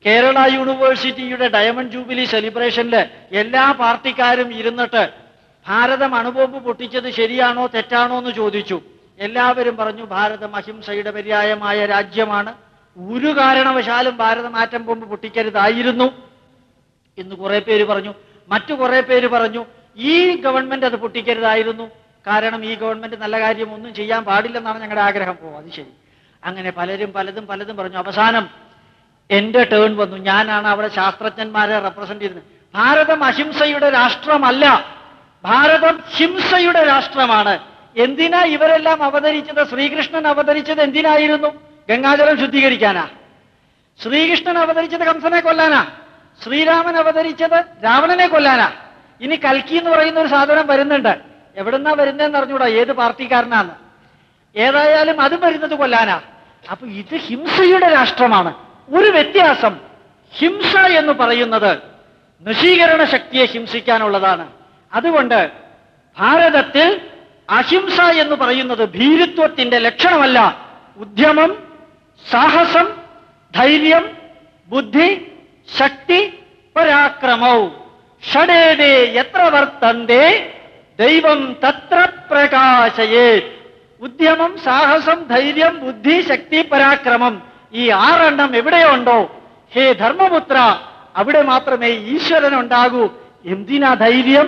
കേരള യൂണിവേഴ്സിറ്റിയുടെ diamond jubilee സെലിബ്രേഷനിൽ എല്ലാ പാർട്ടിക്കാരും ഇരുന്നിട്ട് ഭാരതം അണുബോംബ് പൊട്ടിച്ചത് ശരിയാണോ തെറ്റാണോ എന്ന് ചോദിച്ചു. എല്ലാവരും പറഞ്ഞു ഭാരതം അഹിംസയുടെ പര്യായമായ രാജ്യമാണ്, ഒരു കാരണവശാലും ഭാരതം ആറ്റം ബോംബ് പൊട്ടിക്കരുതായിരുന്നു എന്ന് കുറെ പേര് പറഞ്ഞു. മറ്റു കുറെ പേര് പറഞ്ഞു ഈ ഗവൺമെന്റ് അത് പൊട്ടിക്കരുതായിരുന്നു, കാരണം ഈ ഗവൺമെന്റ് നല്ല കാര്യം ഒന്നും ചെയ്യാൻ പാടില്ലെന്നാണ് ഞങ്ങളുടെ ആഗ്രഹം. അത് ശരി. അങ്ങനെ പലരും പലതും പറഞ്ഞു. അവസാനം എന്റെ ടേൺ വന്നു. ഞാനാണ് അവിടെ ശാസ്ത്രജ്ഞന്മാരെ റെപ്രസെന്റ് ചെയ്യുന്നത്. ഭാരതം അഹിംസയുടെ രാഷ്ട്രമല്ല, ഭാരതം ഹിംസയുടെ രാഷ്ട്രമാണ്. എന്തിനാ ഇവരെല്ലാം അവതരിച്ചത്? ശ്രീകൃഷ്ണൻ അവതരിച്ചത് എന്തിനായിരുന്നു? ഗംഗാജലം ശുദ്ധീകരിക്കാനാ. ശ്രീകൃഷ്ണൻ അവതരിച്ചത് കംസനെ കൊല്ലാനാ. ശ്രീരാമൻ അവതരിച്ചത് രാവണനെ കൊല്ലാനാ. ഇനി കൽക്കി എന്ന് പറയുന്ന ഒരു സാധനം വരുന്നുണ്ട്. എവിടുന്നാ വരുന്നതെന്ന് അറിഞ്ഞൂടാ, ഏത് പാർട്ടിക്കാരനാന്ന്. ഏതായാലും അത് വരുന്നത് കൊല്ലാനാ. അപ്പൊ ഇത് ഹിംസയുടെ രാഷ്ട്രമാണ്. ഒരു വ്യത്യാസം, ഹിംസ എന്ന് പറയുന്നത് നശീകരണ ശക്തിയെ ഹിംസിക്കാനുള്ളതാണ്. അതുകൊണ്ട് ഭാരതത്തിൽ അഹിംസ എന്ന് പറയുന്നത് ഭീരുത്വത്തിന്റെ ലക്ഷണമല്ല. ഉദ്യമം, സാഹസം, ധൈര്യം, ബുദ്ധി, ശക്തി, പരാക്രമവും ഷഡേതേ എത്ര വർത്തന്തേ ദൈവം തത്ര പ്രകാശയേ. ഉദ്യമം, സാഹസം, ധൈര്യം, ബുദ്ധി, ശക്തി, പരാക്രമം, ഈ 6 എവിടെയുണ്ടോ ഹേ ധർമ്മപുത്ര, അവിടെ മാത്രമേ ഈശ്വരൻ ഉണ്ടാകൂ. എന്തിനാ ധൈര്യം?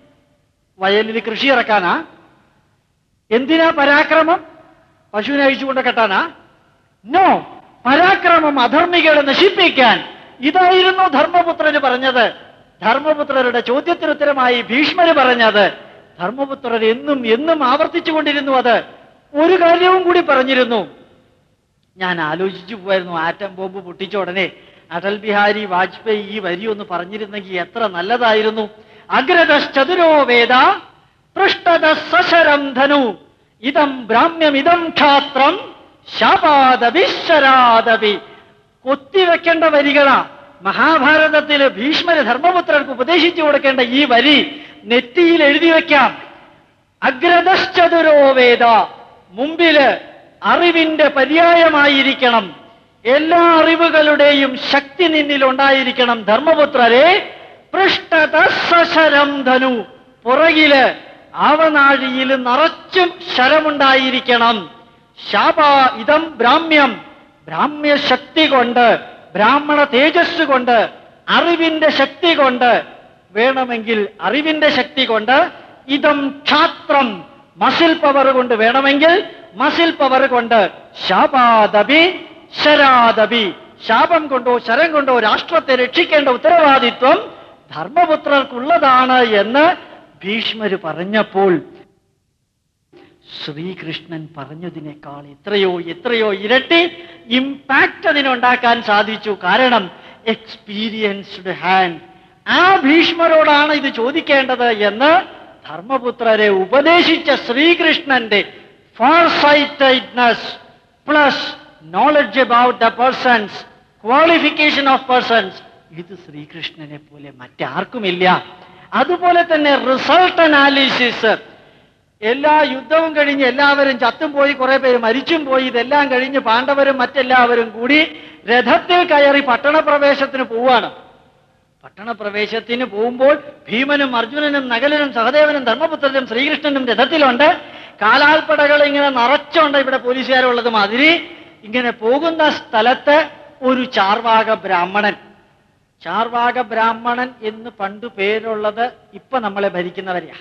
വയലിൽ കൃഷി ഇറക്കാനാ? എന്തിനാ പരാക്രമം? പശുവിനെ അഴിച്ചുകൊണ്ട് കെട്ടാനാ? നോ, പരാക്രമം അധർമ്മികളെ നശിപ്പിക്കാൻ. ഇതായിരുന്നു ധർമ്മപുത്രന് പറഞ്ഞത്. ധർമ്മപുത്രരുടെ ചോദ്യത്തിന് ഉത്തരമായി ഭീഷ്മര് പറഞ്ഞത്. ധർമ്മപുത്രർ എന്നും ആവർത്തിച്ചുകൊണ്ടിരുന്നു. അത് ഒരു കാര്യവും കൂടി പറഞ്ഞിരുന്നു. ഞാൻ ആലോചിച്ചു പോയിരുന്നു, ആറ്റം ബോംബ് പൊട്ടിച്ച ഉടനെ അടൽ ബിഹാരി വാജ്പേയി ഈ വരി ഒന്ന് പറഞ്ഞിരുന്നെങ്കിൽ എത്ര നല്ലതായിരുന്നു. അഗ്രതശ്ചതുരോ വേദ പൃഷ്ഠത സശരം ധനു ഇതം ബ്രാഹ്മ്യമിതം ക്ഷാത്രം ശാപാദവിശരാദവി. കൊത്തിവെക്കേണ്ട വരികളാ. മഹാഭാരതത്തില് ഭീഷ്മര് ധർമ്മപുത്രർക്ക് ഉപദേശിച്ചു കൊടുക്കേണ്ട ഈ വരി നെറ്റിയിൽ എഴുതി വെക്കാം. അഗ്രതശ്ചതുരോ വേദ, മുമ്പില് അറിവിന്റെ പര്യായമായിരിക്കണം. എല്ലാ അറിവുകളുടെയും ശക്തി നിന്നിലുണ്ടായിരിക്കണം. ധർമ്മപുത്രരെ പൃഷ്ഠത സശരം ധനു, പുറകില് ആവനാഴിയിൽ നിറച്ചും ശരമുണ്ടായിരിക്കണം. ശാപ ഇതം ബ്രാഹ്മ്യം, ബ്രാഹ്മ്യ ശക്തി കൊണ്ട്, ബ്രാഹ്മണ തേജസ് കൊണ്ട്, അറിവിന്റെ ശക്തി കൊണ്ട്, വേണമെങ്കിൽ അറിവിന്റെ ശക്തി കൊണ്ട്, ഇതം ക്ഷാത്രം മസിൽ പവർ കൊണ്ട്, വേണമെങ്കിൽ മസിൽ പവർ കൊണ്ട്, ശാപാദപി ശരാദപി, ശാപം കൊണ്ടോ ശരം കൊണ്ടോ രാഷ്ട്രത്തെ രക്ഷിക്കേണ്ട ഉത്തരവാദിത്വം ധർമ്മപുത്രർക്കുള്ളതാണ് എന്ന് ഭീഷ്മര് പറഞ്ഞപ്പോൾ ശ്രീകൃഷ്ണൻ പറഞ്ഞതിനേക്കാൾ എത്രയോ ഇരട്ടി ഇമ്പാക്ട് അതിനുണ്ടാക്കാൻ സാധിച്ചു. കാരണം എക്സ്പീരിയൻസ്ഡ് ഹാൻഡ്. ആ ഭീഷ്മരോടാണ് ഇത് ചോദിക്കേണ്ടത് എന്ന് ധർമ്മപുത്രരെ ഉപദേശിച്ച ശ്രീകൃഷ്ണന്റെ foresightedness plus knowledge about the persons, qualification of persons, ഇത് ശ്രീകൃഷ്ണനെ പോലെ മറ്റാർക്കുമില്ല. അതുപോലെ തന്നെ റിസൾട്ട് അനാലിസിസ്. എല്ലാ യുദ്ധവും കഴിഞ്ഞ് എല്ലാവരും ചത്തും പോയി, കുറെ പേര് മരിച്ചും പോയി. ഇതെല്ലാം കഴിഞ്ഞ് പാണ്ഡവരും മറ്റെല്ലാവരും കൂടി രഥത്തിൽ കയറി പട്ടണപ്രവേശത്തിന് പോവാണ്. പട്ടണപ്രവേശത്തിന് പോകുമ്പോൾ ഭീമനും അർജുനനും നകലനും സഹദേവനും ധർമ്മപുത്രനും ശ്രീകൃഷ്ണനും രഥത്തിലുണ്ട്. കാലാൽപ്പടകൾ ഇങ്ങനെ നിറച്ചുണ്ട്, ഇവിടെ പോലീസുകാരുള്ളത് മാതിരി. ഇങ്ങനെ പോകുന്ന സ്ഥലത്ത് ഒരു ചാർവാക ബ്രാഹ്മണൻ. ചാർവാക ബ്രാഹ്മണൻ എന്ന് പണ്ട് പേരുള്ളത് ഇപ്പൊ നമ്മളെ ഭരിക്കുന്നവരെയാ.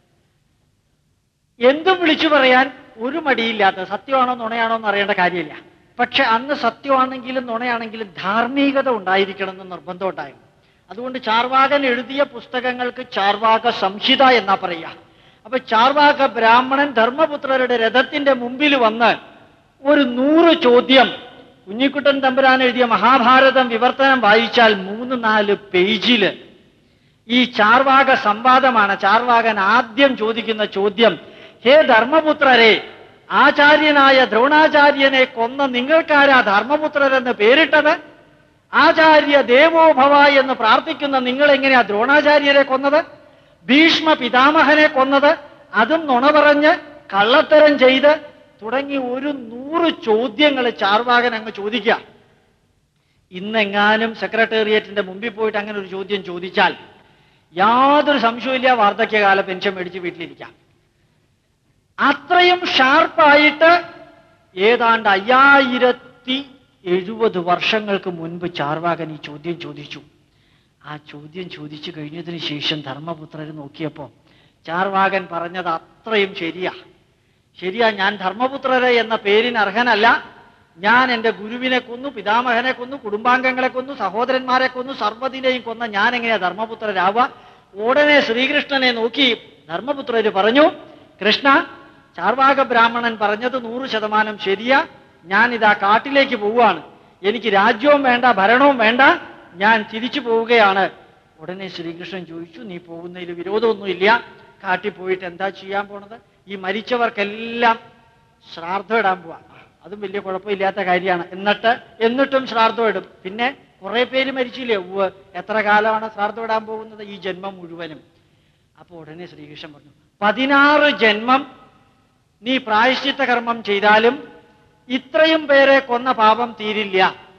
എന്തും വിളിച്ചു പറയാൻ ഒരു മടിയില്ലാത്ത, സത്യമാണോ നുണയാണോ എന്ന് അറിയേണ്ട കാര്യമില്ല. പക്ഷെ അന്ന് സത്യമാണെങ്കിലും നുണയാണെങ്കിലും ധാർമ്മികത ഉണ്ടായിരിക്കണം എന്ന് നിർബന്ധം ഉണ്ടായിരുന്നു. അതുകൊണ്ട് ചാർവാകൻ എഴുതിയ പുസ്തകങ്ങൾക്ക് ചാർവാക സംഹിത എന്നാ പറയുക. അപ്പൊ ചാർവാക ബ്രാഹ്മണൻ ധർമ്മപുത്രരുടെ രഥത്തിന്റെ മുമ്പിൽ വന്ന് ഒരു 100 ചോദ്യം, കുഞ്ഞിക്കുട്ടൻ തമ്പുരാൻ എഴുതിയ മഹാഭാരതം വിവർത്തനം വായിച്ചാൽ 3-4 പേജില് ഈ ചാർവാക സംവാദമാണ്. ചാർവാകൻ ആദ്യം ചോദിക്കുന്ന ചോദ്യം, ഹേ ധർമ്മപുത്രരെ, ആചാര്യനായ ദ്രോണാചാര്യനെ കൊന്ന നിങ്ങൾക്കാരാ ധർമ്മപുത്രരെന്ന് പേരിട്ടത്? ആചാര്യ ദേവോഭവ എന്ന് പ്രാർത്ഥിക്കുന്ന നിങ്ങൾ എങ്ങനെയാ ദ്രോണാചാര്യരെ കൊന്നത്? ഭീഷ്മ പിതാമഹനെ കൊന്നത് അതും നുണ പറഞ്ഞ് കള്ളത്തരം ചെയ്ത് തുടങ്ങി ഒരു 100 ചോദ്യങ്ങൾ ചാർവാകൻ അങ്ങ് ചോദിക്കുക. ഇന്നെങ്ങാനും സെക്രട്ടേറിയറ്റിന്റെ മുമ്പിൽ പോയിട്ട് അങ്ങനെ ഒരു ചോദ്യം ചോദിച്ചാൽ യാതൊരു സംശയമില്ല, വാർദ്ധക്യകാല പെൻഷൻ മേടിച്ച് വീട്ടിലിരിക്കാം. അത്രയും ഷാർപ്പായിട്ട് ഏതാണ്ട് 5070 വർഷങ്ങൾക്ക് മുൻപ് ചാർവാകൻ ഈ ചോദ്യം ചോദിച്ചു. ആ ചോദ്യം ചോദിച്ചു കഴിഞ്ഞതിന് ശേഷം ധർമ്മപുത്രർ നോക്കിയപ്പോ ചാർവാകൻ പറഞ്ഞത് അത്രയും ശരിയാ. ഞാൻ ധർമ്മപുത്രരെ എന്ന പേരിന് അർഹനല്ല. ഞാൻ എൻ്റെ ഗുരുവിനെ കൊന്നു, പിതാമഹനെ കൊന്നു, കുടുംബാംഗങ്ങളെ കൊന്നു, സഹോദരന്മാരെ കൊന്നു, സർവ്വതിനെയും കൊന്ന ഞാൻ എങ്ങനെയാ ധർമ്മപുത്രരാവുക? ഉടനെ ശ്രീകൃഷ്ണനെ നോക്കി ധർമ്മപുത്രര് പറഞ്ഞു, കൃഷ്ണ, ചാർവാക ബ്രാഹ്മണൻ പറഞ്ഞത് 100% ശരിയാ. ഞാനിതാ കാട്ടിലേക്ക് പോവുകയാണ്. എനിക്ക് രാജ്യവും വേണ്ട, ഭരണവും വേണ്ട, ഞാൻ തിരിച്ചു പോവുകയാണ്. ഉടനെ ശ്രീകൃഷ്ണൻ ചോദിച്ചു, നീ പോകുന്നതിൽ വിരോധമൊന്നുമില്ല. കാട്ടിൽ പോയിട്ട് എന്താ ചെയ്യാൻ പോണത്? ഈ മരിച്ചവർക്കെല്ലാം ശ്രാദ്ധം ഇടാൻ പോവാ. അതും വലിയ കുഴപ്പമില്ലാത്ത കാര്യമാണ്. എന്നിട്ടും ശ്രാദ്ധം ഇടും. പിന്നെ കുറെ പേര് മരിച്ചില്ലേ? എത്ര കാലമാണ് ശ്രാദ്ധം ഇടാൻ പോകുന്നത്? ഈ ജന്മം മുഴുവനും. അപ്പൊ ഉടനെ ശ്രീകൃഷ്ണൻ പറഞ്ഞു, 16 ജന്മം നീ പ്രായശ്ചിത്ത കർമ്മം ചെയ്താലും ഇത്രയും പേരെ കൊന്ന പാപം തീരില്ല.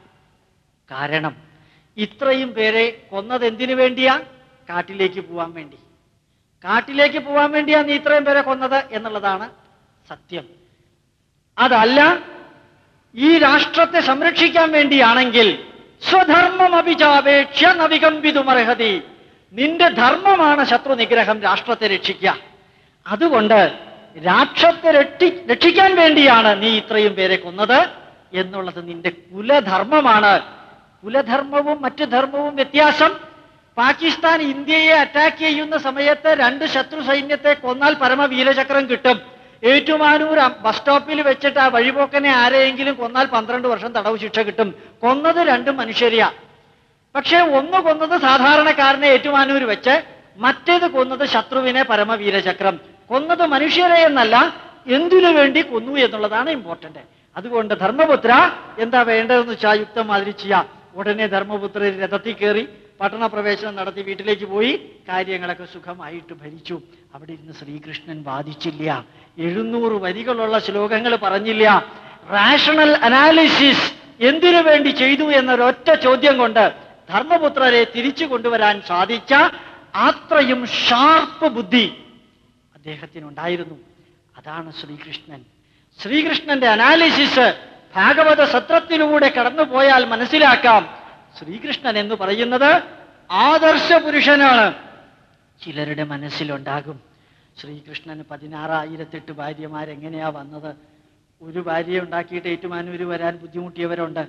കാരണം ഇത്രയും പേരെ കൊന്നത് എന്തിനു വേണ്ടിയാ? കാട്ടിലേക്ക് പോവാൻ വേണ്ടി. കാട്ടിലേക്ക് പോവാൻ വേണ്ടിയാ നീ ഇത്രയും പേരെ കൊന്നത് എന്നുള്ളതാണ് സത്യം. അതല്ല, ഈ രാഷ്ട്രത്തെ സംരക്ഷിക്കാൻ വേണ്ടിയാണെങ്കിൽ സ്വധർമ്മം അഭിചാപേക്ഷ്യ നവികമ്പിതുമർഹതി. നിന്റെ ധർമ്മമാണ് ശത്രു നിഗ്രഹം, രാഷ്ട്രത്തെ രക്ഷിക്കുക. അതുകൊണ്ട് രാഷ്ട്രത്തെ രക്ഷിക്കാൻ വേണ്ടിയാണ് നീ ഇത്രയും പേരെ കൊന്നത് എന്നുള്ളത് നിന്റെ കുലധർമ്മമാണ്. കുലധർമ്മവും മറ്റു ധർമ്മവും വ്യത്യാസം. പാകിസ്ഥാൻ ഇന്ത്യയെ അറ്റാക്ക് ചെയ്യുന്ന സമയത്ത് 2 ശത്രു സൈന്യത്തെ കൊന്നാൽ പരമവീരചക്രം കിട്ടും. ഏറ്റുമാനൂർ ബസ് സ്റ്റോപ്പിൽ വെച്ചിട്ട് ആ വഴിപോക്കനെ ആരെയെങ്കിലും കൊന്നാൽ 12 വർഷം തടവ് ശിക്ഷ കിട്ടും. കൊന്നത് 2 മനുഷ്യരെയാ. പക്ഷേ ഒന്ന് കൊന്നത് സാധാരണക്കാരനെ ഏറ്റുമാനൂർ വെച്ച്, മറ്റേത് കൊന്നത് ശത്രുവിനെ പരമവീരചക്രം. കൊന്നത് മനുഷ്യരെ എന്നല്ല, എന്തിനു വേണ്ടി കൊന്നു എന്നുള്ളതാണ് ഇമ്പോർട്ടന്റ്. അതുകൊണ്ട് ധർമ്മപുത്ര എന്താ വേണ്ടതെന്ന് വെച്ചാൽ യുക്തമാതിരി ചെയ്യാം. ഉടനെ ധർമ്മപുത്രർ രഥത്തിൽ കയറി പട്ടണപ്രവേശനം നടത്തി വീട്ടിലേക്ക് പോയി. കാര്യങ്ങളൊക്കെ സുഖമായിട്ട് ഭരിച്ചു. അവിടെ ഇരുന്ന് ശ്രീകൃഷ്ണൻ വാദിച്ചില്ല. 700 വരികളുള്ള ശ്ലോകങ്ങൾ പറഞ്ഞില്ല. റാഷണൽ അനാലിസിസ് എന്തിനു വേണ്ടി ചെയ്തു എന്നൊരൊറ്റ ചോദ്യം കൊണ്ട് ധർമ്മപുത്രരെ തിരിച്ചു കൊണ്ടുവരാൻ സാധിച്ച അത്രയും ഷാർപ്പ് ബുദ്ധി അദ്ദേഹത്തിനുണ്ടായിരുന്നു. അതാണ് ശ്രീകൃഷ്ണൻ. ശ്രീകൃഷ്ണന്റെ അനാലിസിസ് ഭാഗവത സത്രത്തിലൂടെ കടന്നുപോയാൽ മനസ്സിലാക്കാം. ശ്രീകൃഷ്ണൻ എന്ന് പറയുന്നത് ആദർശ പുരുഷനാണ്. ചിലരുടെ മനസ്സിലുണ്ടാകും, ശ്രീകൃഷ്ണന് 16,008 ഭാര്യമാരെങ്ങനെയാ വന്നത്? ഒരു ഭാര്യയെ ഉണ്ടാക്കിയിട്ട് ഏറ്റുമാനൂര് വരാൻ ബുദ്ധിമുട്ടിയവരുണ്ട്.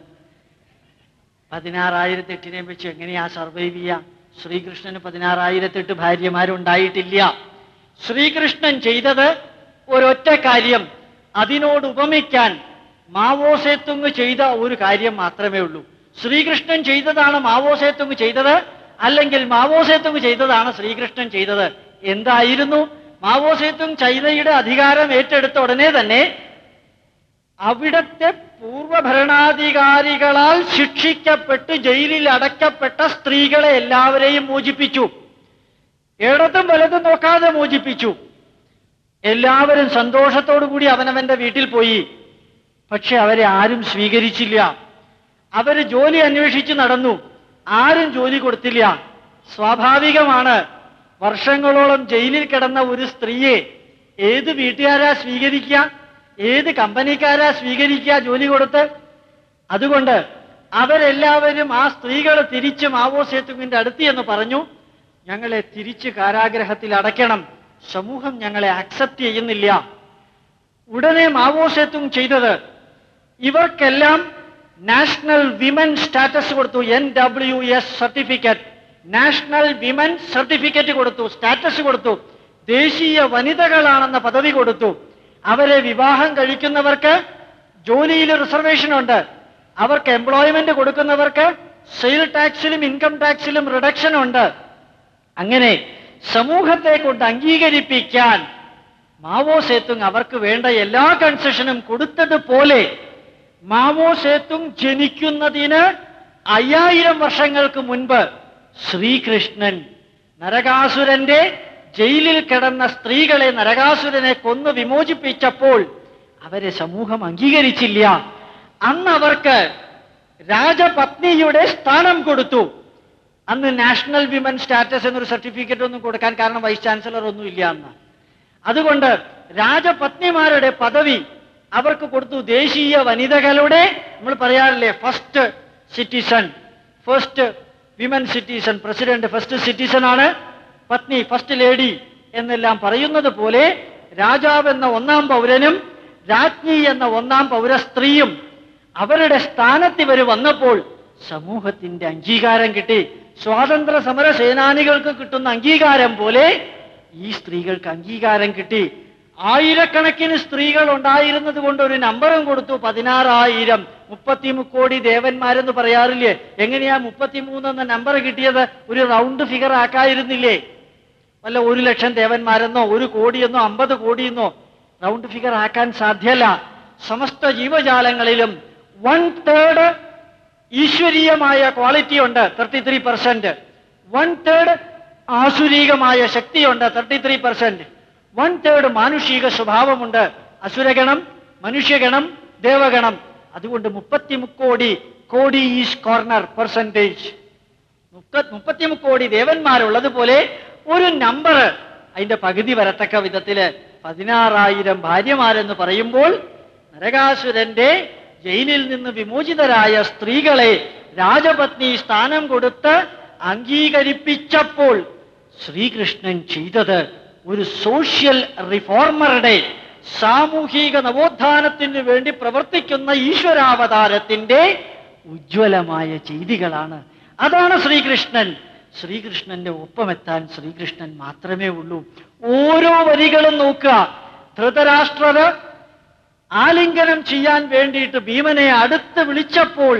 16,008 വെച്ച് എങ്ങനെയാ സർവൈവ് ചെയ്യുക? ശ്രീകൃഷ്ണന് 16,008 ഭാര്യമാരുണ്ടായിട്ടില്ല. ശ്രീകൃഷ്ണൻ ചെയ്തത് ഒരൊറ്റ കാര്യം. അതിനോട് ഉപമിക്കാൻ മാവോസേത്തുങ് ചെയ്ത ഒരു കാര്യം മാത്രമേ ഉള്ളൂ. ശ്രീകൃഷ്ണൻ ചെയ്തതാണ് മാവോസേത്തുങ് ചെയ്തത്, അല്ലെങ്കിൽ മാവോസേത്തുങ് ചെയ്തതാണ് ശ്രീകൃഷ്ണൻ ചെയ്തത്. എന്തായിരുന്നു? മാവോസേത്തുങ് ചൈനയുടെ അധികാരം ഏറ്റെടുത്ത ഉടനെ തന്നെ അവിടത്തെ പൂർവഭരണാധികാരികളാൽ ശിക്ഷിക്കപ്പെട്ട് ജയിലിൽ അടയ്ക്കപ്പെട്ട സ്ത്രീകളെ എല്ലാവരെയും മോചിപ്പിച്ചു. ഇടതും വലതും നോക്കാതെ മോചിപ്പിച്ചു. എല്ലാവരും സന്തോഷത്തോടു കൂടി അവനവന്റെ വീട്ടിൽ പോയി. പക്ഷെ അവരെ ആരും സ്വീകരിച്ചില്ല. അവര് ജോലി അന്വേഷിച്ച് നടന്നു, ആരും ജോലി കൊടുത്തില്ല. സ്വാഭാവികമാണ്, വർഷങ്ങളോളം ജയിലിൽ കിടന്ന ഒരു സ്ത്രീയെ ഏത് വീട്ടുകാരാ സ്വീകരിക്കുക? ഏത് കമ്പനിക്കാരാ സ്വീകരിക്കുക ജോലി കൊടുത്ത്? അതുകൊണ്ട് അവരെല്ലാവരും ആ സ്ത്രീകൾ തിരിച്ച് മാവോസേത്തുങ്ങിന്റെ അടുത്ത് എന്ന് പറഞ്ഞു, ഞങ്ങളെ തിരിച്ച് കാരാഗ്രഹത്തിൽ അടയ്ക്കണം, സമൂഹം ഞങ്ങളെ അക്സെപ്റ്റ് ചെയ്യുന്നില്ല. ഉടനെ മാവോസേത്തുങ് ചെയ്തത് ഇവർക്കെല്ലാം നാഷണൽ വിമൻ സ്റ്റാറ്റസ് കൊടുത്തു. NWS certificate, national women certificate കൊടുത്തു, സ്റ്റാറ്റസ് കൊടുത്തു. ദേശീയ വനിതകളാണെന്ന പദവി കൊടുത്തു. അവരെ വിവാഹം കഴിക്കുന്നവർക്ക് ജോലിയിൽ റിസർവേഷൻ ഉണ്ട്. അവർക്ക് എംപ്ലോയ്മെന്റ് കൊടുക്കുന്നവർക്ക് സെയിൽ ടാക്സിലും ഇൻകം ടാക്സിലും റിഡക്ഷൻ ഉണ്ട്. അങ്ങനെ സമൂഹത്തെ കൊണ്ട് അംഗീകരിപ്പിക്കാൻ മാവോസേത്തുങ് അവർക്ക് വേണ്ട എല്ലാ കൺസെഷനും കൊടുത്തതുപോലെ മാവോസേത്തുങ് ജനിക്കുന്നതിന് 5000 വർഷങ്ങൾക്ക് മുൻപ് ശ്രീകൃഷ്ണൻ നരകാസുരന്റെ ജയിലിൽ കിടന്ന സ്ത്രീകളെ, നരകാസുരനെ കൊന്നു വിമോചിപ്പിച്ചപ്പോൾ അവരെ സമൂഹം അംഗീകരിച്ചില്ല. അന്ന് അവർക്ക് രാജപത്നിയുടെ സ്ഥാനം കൊടുത്തു. അന്ന് നാഷണൽ വിമൻ സ്റ്റാറ്റസ് എന്നൊരു സർട്ടിഫിക്കറ്റ് ഒന്നും കൊടുക്കാൻ, കാരണം വൈസ് ചാൻസലർ ഒന്നും ഇല്ല അന്ന്. അതുകൊണ്ട് രാജപത്നിമാരുടെ പദവി അവർക്ക് കൊടുത്തു. ദേശീയ വനിതകളുടെ, നമ്മൾ പറയാറില്ലേ, first citizen, first women citizen, president first citizen ആണ്, പത്നി ഫസ്റ്റ് ലേഡി എന്നെല്ലാം പറയുന്നത് പോലെ രാജാവ് എന്ന ഒന്നാം പൗരനും രാജ്ഞി എന്ന ഒന്നാം പൗരസ്ത്രീയും അവരുടെ സ്ഥാനത്ത് ഇവർ വന്നപ്പോൾ സമൂഹത്തിന്റെ അംഗീകാരം കിട്ടി. സ്വാതന്ത്ര്യ സമര സേനാനികൾക്ക് കിട്ടുന്ന അംഗീകാരം പോലെ ഈ സ്ത്രീകൾക്ക് അംഗീകാരം കിട്ടി. ആയിരക്കണക്കിന് സ്ത്രീകൾ ഉണ്ടായിരുന്നത് കൊണ്ട് ഒരു നമ്പറും കൊടുത്തു, 16,000. 33 കോടി ദേവന്മാരെന്ന് പറയാറില്ലേ? എങ്ങനെയാ 33 എന്ന നമ്പർ കിട്ടിയത്? ഒരു റൗണ്ട് ഫിഗർ ആക്കായിരുന്നില്ലേ? വല്ല 1,00,000 ദേവന്മാരെന്നോ 1 കോടിയെന്നോ 50 കോടിയെന്നോ റൗണ്ട് ഫിഗർ ആക്കാൻ സാധ്യല്ല. സമസ്ത ജീവജാലങ്ങളിലും 1/3 ഈശ്വരീയമായ ക്വാളിറ്റി ഉണ്ട്, 33%. 1/3 ആസുരീകമായ ശക്തിയുണ്ട്, 33%. 1/3 മാനുഷിക സ്വഭാവമുണ്ട്, അസുരഗണം, മനുഷ്യഗണം, ദേവഗണം. അതുകൊണ്ട് 33 കോടി, കോടി ഈസ് കോർണർ പെർസെൻറ്റേജ്. 33 കോടി ദേവന്മാരുള്ളതുപോലെ ഒരു നമ്പർ അതിന്റെ പകുതി വരത്തക്ക വിധത്തില് 16,000 ഭാര്യമാരെന്ന് പറയുമ്പോൾ നരകാസുരന്റെ ജയിലിൽ നിന്ന് വിമോചിതരായ സ്ത്രീകളെ രാജപത്നി സ്ഥാനം കൊടുത്ത് അംഗീകരിപ്പിച്ചപ്പോൾ ശ്രീകൃഷ്ണൻ ചെയ്തത് ഒരു സോഷ്യൽ റിഫോർമറുടെ, സാമൂഹിക നവോത്ഥാനത്തിന് വേണ്ടി പ്രവർത്തിക്കുന്ന ഈശ്വരാവതാരത്തിന്റെ ഉജ്ജ്വലമായ ചെയ്തികളാണ്. അതാണ് ശ്രീകൃഷ്ണൻ. ശ്രീകൃഷ്ണന്റെ ഒപ്പമെത്താൻ ശ്രീകൃഷ്ണൻ മാത്രമേ ഉള്ളൂ. ഓരോ വരികളും നോക്കുക. ധൃതരാഷ്ട്രര് ആലിംഗനം ചെയ്യാൻ വേണ്ടിയിട്ട് ഭീമനെ അടുത്ത് വിളിച്ചപ്പോൾ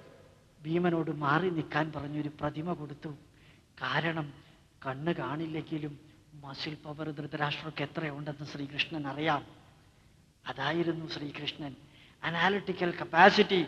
ഭീമനോട് മാറി നിൽക്കാൻ പറഞ്ഞൊരു പ്രതിമ കൊടുത്തു. കാരണം കണ്ണ് കാണില്ലെങ്കിലും മസിൽ പവർ ധൃതരാഷ്ട്രക്ക് എത്രയുണ്ടെന്ന് ശ്രീകൃഷ്ണൻ അറിയാം. അതായിരുന്നു ശ്രീകൃഷ്ണൻ. അനാലിറ്റിക്കൽ കപ്പാസിറ്റി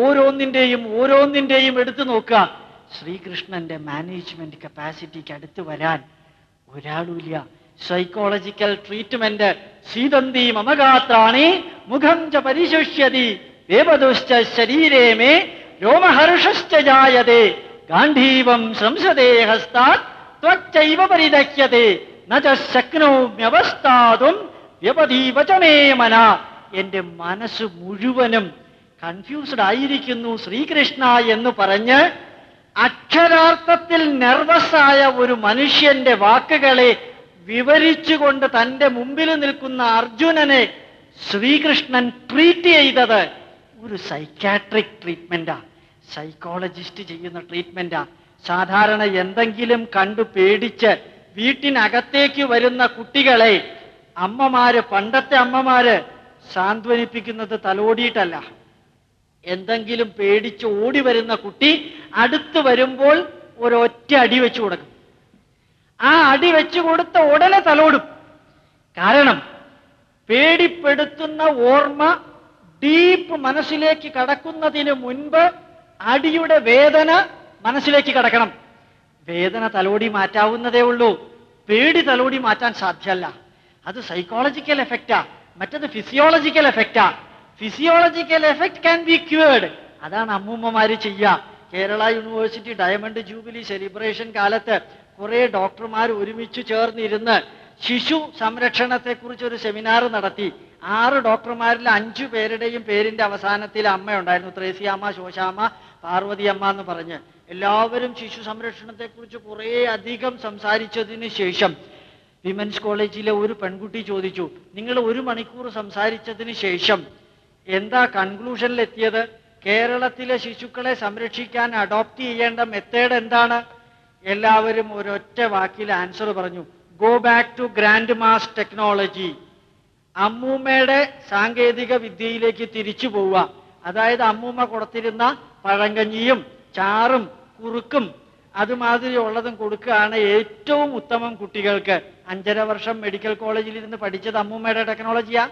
ഓരോന്നിന്റെയും എടുത്തു നോക്കുക. ശ്രീകൃഷ്ണന്റെ മാനേജ്മെന്റ് കപ്പാസിറ്റിക്ക് അടുത്ത് വരാൻ ഒരാളുമില്ല. സൈക്കോളജിക്കൽ ട്രീറ്റ്മെന്റ് സീതന്തി മമഗാത്രാണി മുഖം ച പരിശുഷ്യതി ദേവദുശ്ച ശരീരേ മേ രോമഹർഷശ്ച ജായതേ ഗാന്ധീവം സംസദേ ഹസ്താത് ത്വച്ചൈവ പരിദഹ്യതേ ന ച ശക്നോമ്യവസ്ഥാതും വ്യപദീവച മേ മന. എന്റെ മനസ്സ് മുഴുവനും കൺഫ്യൂസ്ഡ് ആയിരിക്കുന്നു ശ്രീകൃഷ്ണ എന്ന് പറഞ്ഞ് അക്ഷരാർത്ഥത്തിൽ നെർവസായ ഒരു മനുഷ്യന്റെ വാക്കുകളെ വിവരിച്ചുകൊണ്ട് തന്റെ മുമ്പിൽ നിൽക്കുന്ന അർജുനനെ ശ്രീകൃഷ്ണൻ ട്രീറ്റ് ചെയ്തത് ഒരു സൈക്കാട്രിക് ട്രീറ്റ്മെന്റാ, സൈക്കോളജിസ്റ്റ് ചെയ്യുന്ന ട്രീറ്റ്മെന്റാ. സാധാരണ എന്തെങ്കിലും കണ്ടു പേടിച്ച് വീട്ടിനകത്തേക്ക് വരുന്ന കുട്ടികളെ പണ്ടത്തെ അമ്മമാര് സാന്ത്വനിപ്പിക്കുന്നത് തലോടിയിട്ടല്ല. എന്തെങ്കിലും പേടിച്ച് ഓടി വരുന്ന കുട്ടി അടുത്ത് വരുമ്പോൾ ഒരൊറ്റ അടി വെച്ചു കൊടുക്കും. ആ അടി വെച്ചു കൊടുത്ത ഉടനെ തലോടും. കാരണം പേടിപ്പെടുത്തുന്ന ഓർമ്മ ഡീപ്പ് മനസ്സിലേക്ക് കടക്കുന്നതിന് മുൻപ് അടിയുടെ വേദന മനസ്സിലേക്ക് കടക്കണം. വേദന തലോടി മാറ്റാവുന്നതേ ഉള്ളൂ, പേടി തലോടി മാറ്റാൻ സാധ്യമല്ല. അത് സൈക്കോളജിക്കൽ എഫക്റ്റാ, മറ്റത് ഫിസിയോളജിക്കൽ എഫക്റ്റാ. Physiological effect can be cured. അതാണ് അമ്മൂമ്മമാര് ചെയ്യുക. Kerala university diamond jubilee celebration കാലത്ത് കുറെ ഡോക്ടർമാർ ഒരുമിച്ച് ചേർന്നിരുന്ന് ശിശു സംരക്ഷണത്തെക്കുറിച്ച് ഒരു സെമിനാർ നടത്തി. 6 ഡോക്ടർമാരിൽ 5 പേരുടെയും പേരിന്റെ അവസാനത്തിൽ അമ്മയുണ്ടായിരുന്നു. ത്രേസ്യാമ്മ, ശോശാമ്മ, പാർവതി അമ്മ എന്ന് പറഞ്ഞ് എല്ലാവരും ശിശു സംരക്ഷണത്തെക്കുറിച്ച് കുറേ അധികം സംസാരിച്ചതിന് ശേഷം വിമൻസ് കോളേജിലെ ഒരു പെൺകുട്ടി ചോദിച്ചു, നിങ്ങൾ 1 മണിക്കൂർ സംസാരിച്ചതിന് ശേഷം എന്താ കൺക്ലൂഷനിലെത്തിയത്? കേരളത്തിലെ ശിശുക്കളെ സംരക്ഷിക്കാൻ അഡോപ്റ്റ് ചെയ്യേണ്ട മെത്തേഡ് എന്താണ്? എല്ലാവരും ഒരൊറ്റ വാക്കിൽ ആൻസർ പറഞ്ഞു, go back to grandma's technology. അമ്മൂമ്മയുടെ സാങ്കേതിക വിദ്യയിലേക്ക് തിരിച്ചു പോവുക. അതായത് അമ്മൂമ്മ കൊടുത്തിരുന്ന പഴങ്കഞ്ഞിയും ചാറും കുറുക്കും അതുമാതിരി ഉള്ളതും കൊടുക്കുകയാണ് ഏറ്റവും ഉത്തമം കുട്ടികൾക്ക്. 5.5 വർഷം മെഡിക്കൽ കോളേജിൽ ഇരുന്ന് പഠിച്ചത് അമ്മൂമ്മയുടെ ടെക്നോളജിയാ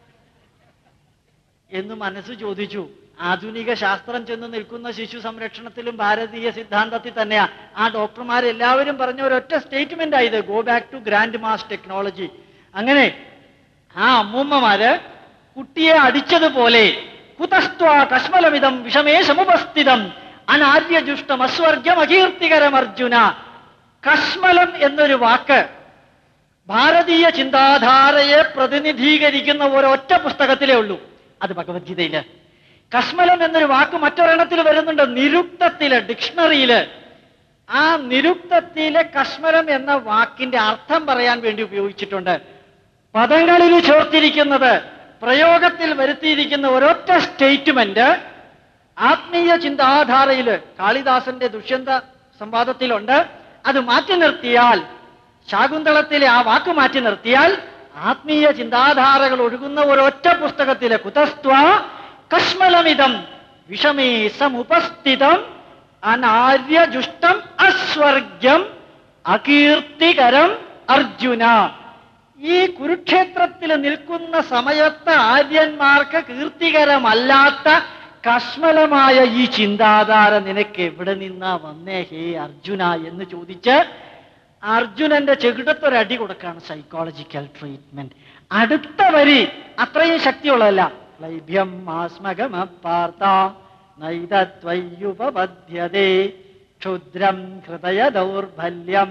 എന്ന് മനസ്സ് ചോദിച്ചു. ആധുനിക ശാസ്ത്രം ചെന്ന് നിൽക്കുന്ന ശിശു സംരക്ഷണത്തിലും ഭാരതീയ സിദ്ധാന്തത്തിൽ തന്നെയാ. ആ ഡോക്ടർമാരെല്ലാവരും പറഞ്ഞ ഒരൊറ്റ സ്റ്റേറ്റ്മെന്റ് ആയത്, go back to grandma's technology. അങ്ങനെ ആ അമ്മൂമ്മമാര് കുട്ടിയെ അടിച്ചതുപോലെ കുതസ്ത്വാ കശ്മലമിതം വിഷമേ സമുപസ്ഥിതം അനാര്യജുഷ്ടം അസ്വർഗ്യം അകീർത്തികരം അർജുന. കശ്മലം എന്നൊരു വാക്ക് ഭാരതീയ ചിന്താധാരയെ പ്രതിനിധീകരിക്കുന്ന ഒരൊറ്റ പുസ്തകത്തിലേ ഉള്ളൂ, അത് ഭഗവത്ഗീതയില്. കശ്മലം എന്നൊരു വാക്ക് മറ്റൊരെണ്ണത്തിൽ വരുന്നുണ്ട്, നിരുക്തത്തില്, ഡിക്ഷണറിയില്. ആ നിരുക്തത്തിലെ കശ്മലം എന്ന വാക്കിന്റെ അർത്ഥം പറയാൻ വേണ്ടി ഉപയോഗിച്ചിട്ടുണ്ട്. പദങ്ങളിൽ ചേർത്തിരിക്കുന്നത്, പ്രയോഗത്തിൽ വരുത്തിയിരിക്കുന്ന ഒരൊറ്റ സ്റ്റേറ്റ്മെന്റ് ആത്മീയ ചിന്താധാരയിൽ കാളിദാസന്റെ ദുഷ്യന്ത സംവാദത്തിലുണ്ട്. അത് മാറ്റി നിർത്തിയാൽ, ശാകുന്തളത്തിലെ ആ വാക്ക് മാറ്റി നിർത്തിയാൽ, ആത്മീയ ചിന്താധാരകൾ ഒഴുകുന്ന ഒരൊറ്റ പുസ്തകത്തിലെ കുതസ്ത്വാ കശ്മലമിതം വിഷമേ സമുപസ്ഥിതം അനാര്യജുഷ്ടം അസ്വർഗ്യം അകീർത്തികരം അർജുന. ഈ കുരുക്ഷേത്രത്തിൽ നിൽക്കുന്ന സമയത്ത് ആര്യന്മാർക്ക് കീർത്തികരമല്ലാത്ത കശ്മലമായ ഈ ചിന്താധാര നിനക്ക് എവിടെ നിന്നാ വന്നേ ഹേ അർജുന എന്ന് ചോദിച്ച് അർജുനന്റെ ചെകിടത്തൊരടി കൊടുക്കാണ് സൈക്കോളജിക്കൽ ട്രീറ്റ്മെന്റ്. അടുത്ത വരി അത്രയും ശക്തിയുള്ളതല്ല. ലൈഭ്യം ആസ്മകമപാർത്ത നൈതത്വയ്യുപപദ്ധ്യതേ ക്ഷുദ്രം ഹൃദയ ദൗർബല്യം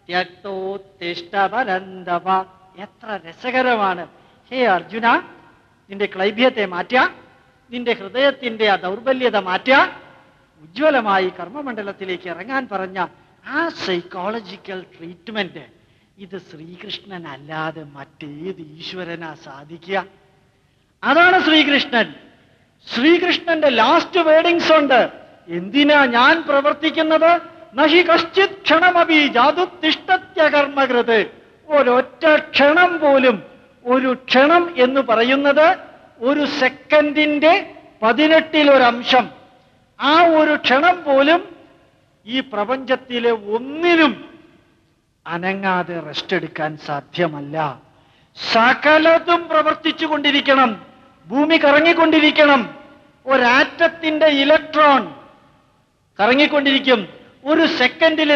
ത്യക്തോത്തിഷ്ടപരന്തവ. എത്ര രസകരമാണ്. ഹേ അർജുന, നിന്റെ ക്ലൈബ്യത്തെ മാറ്റുക, നിന്റെ ഹൃദയത്തിന്റെ ആ ദൗർബല്യത മാറ്റുക, ഉജ്ജ്വലമായി കർമ്മമണ്ഡലത്തിലേക്ക് ഇറങ്ങാൻ പറഞ്ഞ ആ സൈക്കോളജിക്കൽ ട്രീറ്റ്മെന്റ് ഇത് ശ്രീകൃഷ്ണൻ അല്ലാതെ മറ്റേത് ഈശ്വരനാ സാധിക്കുക? അതാണ് ശ്രീകൃഷ്ണൻ. ശ്രീകൃഷ്ണന്റെ ലാസ്റ്റ് വേർഡിങ്സ് ഉണ്ട്. എന്തിനാ ഞാൻ പ്രവർത്തിക്കുന്നത്? നഹി കശ്ചിത് ക്ഷണമപി ജാതുത്തിഷ്ടത്യകർമ്മകൃത്. ഒരൊറ്റ ക്ഷണം പോലും, ഒരു ക്ഷണം എന്ന് പറയുന്നത് ഒരു സെക്കൻഡിന്റെ 18 ആ ഒരു ക്ഷണം പോലും ഈ പ്രപഞ്ചത്തിലെ ഒന്നിനും അനങ്ങാതെ റെസ്റ്റ് എടുക്കാൻ സാധ്യമല്ല. സകലതും പ്രവർത്തിച്ചു കൊണ്ടിരിക്കണം, ഭൂമി കറങ്ങിക്കൊണ്ടിരിക്കണം, ഒരാറ്റത്തിന്റെ ഇലക്ട്രോൺ കറങ്ങിക്കൊണ്ടിരിക്കും. ഒരു സെക്കൻഡിൽ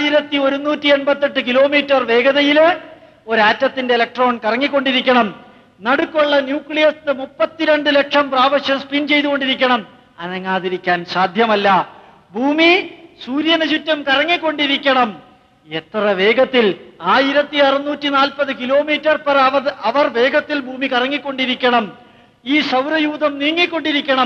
2188 കിലോമീറ്റർ വേഗതയിൽ ഒരാറ്റത്തിന്റെ ഇലക്ട്രോൺ കറങ്ങിക്കൊണ്ടിരിക്കണം. നടുക്കുള്ള ന്യൂക്ലിയസ് 32 ലക്ഷം പ്രാവശ്യം സ്പിൻ ചെയ്തുകൊണ്ടിരിക്കണം. അനങ്ങാതിരിക്കാൻ സാധ്യമല്ല. ഭൂമി സൂര്യന് ചുറ്റും കറങ്ങിക്കൊണ്ടിരിക്കണം. എത്ര വേഗത്തിൽ? 1640 കിലോമീറ്റർ പെർ അവർ വേഗത്തിൽ ഭൂമി കറങ്ങിക്കൊണ്ടിരിക്കണം. ഈ സൗരയൂഥം നീങ്ങിക്കൊണ്ടിരിക്കണം.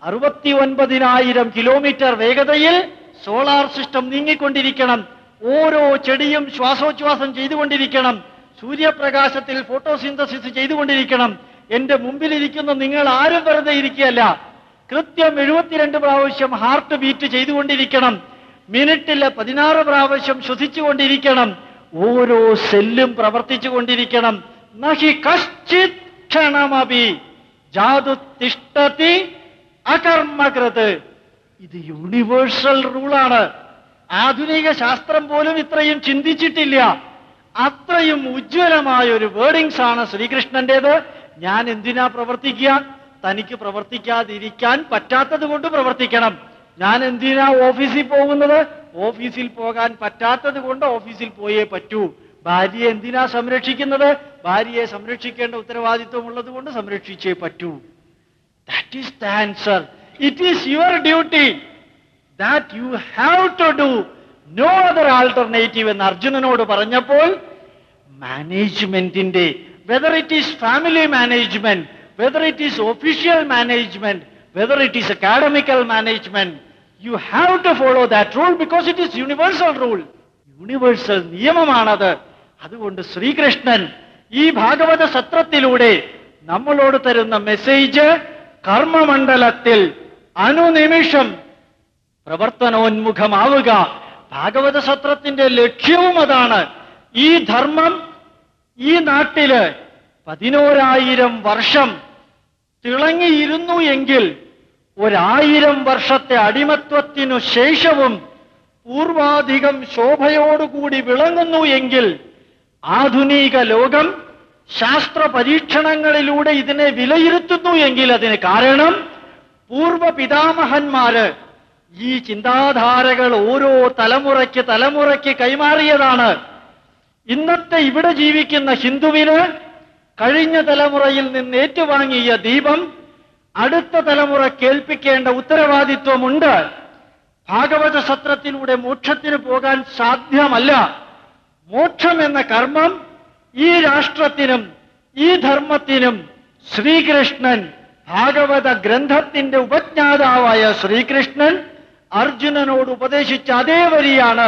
69,000 കിലോമീറ്റർ വേഗതയിൽ സോളാർ സിസ്റ്റം നീങ്ങിക്കൊണ്ടിരിക്കണം. ഓരോ ചെടിയും ശ്വാസോച്ഛ്വാസം ചെയ്തുകൊണ്ടിരിക്കണം. സൂര്യപ്രകാശത്തിൽ ഫോട്ടോസിന്തസിസ് ചെയ്തുകൊണ്ടിരിക്കണം. എന്റെ മുമ്പിലിരിക്കുന്ന നിങ്ങൾ ആരും വെറുതെ ഇരിക്കുകയല്ല. കൃത്യം 72 പ്രാവശ്യം ഹാർട്ട് ബീറ്റ് ചെയ്തുകൊണ്ടിരിക്കണം. മിനിറ്റിൽ 16 പ്രാവശ്യം ശ്വസിച്ചുകൊണ്ടിരിക്കണം. ഓരോ സെല്ലും പ്രവർത്തിച്ചു കൊണ്ടിരിക്കണം. നഹി കശ്ചിത് ക്ഷണമപി ജാതുത്തിഷ്ടതി അകർമ്മകൃത്. ഇത് യൂണിവേഴ്സൽ റൂളാണ്. ആധുനിക ശാസ്ത്രം പോലും ഇത്രയും ചിന്തിച്ചിട്ടില്ല. അത്രയും ഉജ്ജ്വലമായ ഒരു വേർഡിങ്സ് ആണ് ശ്രീകൃഷ്ണന്റേത്. ഞാൻ എന്തിനാ പ്രവർത്തിക്കുക? തനിക്ക് പ്രവർത്തിക്കാതിരിക്കാൻ പറ്റാത്തത് കൊണ്ട് പ്രവർത്തിക്കണം. ഞാൻ എന്തിനാ ഓഫീസിൽ പോകുന്നത്? ഓഫീസിൽ പോകാൻ പറ്റാത്തത് കൊണ്ട് ഓഫീസിൽ പോയേ പറ്റൂ. ഭാര്യയെ എന്തിനാ സംരക്ഷിക്കുന്നത്? ഭാര്യയെ സംരക്ഷിക്കേണ്ട ഉത്തരവാദിത്വം ഉള്ളത് കൊണ്ട് സംരക്ഷിച്ചേ പറ്റൂ. That is the answer. It is your duty that you have to do, no other alternative എന്ന് അർജുനനോട് പറഞ്ഞപ്പോൾ മാനേജ്മെന്റിന്റെ, whether it is family management, whether it is official management, whether it is academical management, you have to follow that rule because it is universal rule. Universal നിയമമാണത്. അതുകൊണ്ട് ശ്രീകൃഷ്ണൻ ഈ ഭാഗവത സത്രത്തിലൂടെ നമ്മളോട് തരുന്ന message, കർമ്മമണ്ഡലത്തിൽ അനുനിമിഷം പ്രവർത്തനോന്മുഖമാവുക. ഭാഗവത സത്രത്തിന്റെ ലക്ഷ്യവും അതാണ്. ഈ ധർമ്മം ഈ നാട്ടില് 11,000 വർഷം തിളങ്ങിയിരുന്നു എങ്കിൽ 1000 വർഷത്തെ അടിമത്വത്തിനു ശേഷവും പൂർവാധികം ശോഭയോടുകൂടി വിളങ്ങുന്നു എങ്കിൽ ആധുനിക ലോകം ശാസ്ത്ര പരീക്ഷണങ്ങളിലൂടെ ഇതിനെ വിലയിരുത്തുന്നു എങ്കിൽ അതിന് കാരണം പൂർവ പിതാമഹന്മാര് ഈ ചിന്താധാരകൾ ഓരോ തലമുറയ്ക്ക് കൈമാറിയതാണ്. ഇന്നത്തെ ഇവിടെ ജീവിക്കുന്ന ഹിന്ദുവിന് കഴിഞ്ഞ തലമുറയിൽ നിന്ന് ഏറ്റുവാങ്ങിയ ദീപം അടുത്ത തലമുറ കേൾപ്പിക്കേണ്ട ഉത്തരവാദിത്വമുണ്ട്. ഭാഗവത സത്രത്തിലൂടെ മോക്ഷത്തിന് പോകാൻ സാധ്യമല്ല. മോക്ഷം എന്ന കർമ്മം ഈ രാഷ്ട്രത്തിനും ഈ ധർമ്മത്തിനും ശ്രീകൃഷ്ണൻ, ഭാഗവത ഗ്രന്ഥത്തിന്റെ ഉപജ്ഞാതാവായ ശ്രീകൃഷ്ണൻ അർജുനനോട് ഉപദേശിച്ച അതേ വരിയാണ്.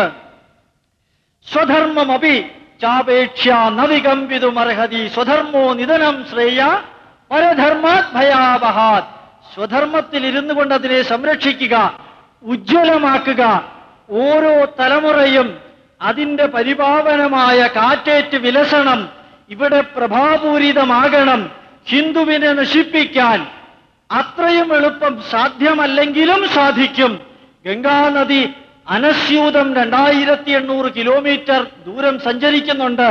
സ്വധർമ്മമപി ചാപേക്ഷ നവികമ്പിതുമർഹതി സ്വധർമ്മോ നിധനം ശ്രേയ പരധർമാത് ഭയാവഹാത്. സ്വധർമ്മത്തിൽ ഇരുന്നു കൊണ്ട് അതിനെ സംരക്ഷിക്കുക, ഉജ്ജ്വലമാക്കുക. ഓരോ തലമുറയും അതിന്റെ പരിപാവനമായ കാറ്റേറ്റ് വിലസണം, ഇവിടെ പ്രഭാപൂരിതമാകണം. ഹിന്ദുവിനെ നശിപ്പിക്കാൻ അത്രയും എളുപ്പം സാധ്യമല്ലെങ്കിലും സാധിക്കും. ഗംഗാനദി അനസ്യൂതം 2800 കിലോമീറ്റർ ദൂരം സഞ്ചരിക്കുന്നുണ്ട്.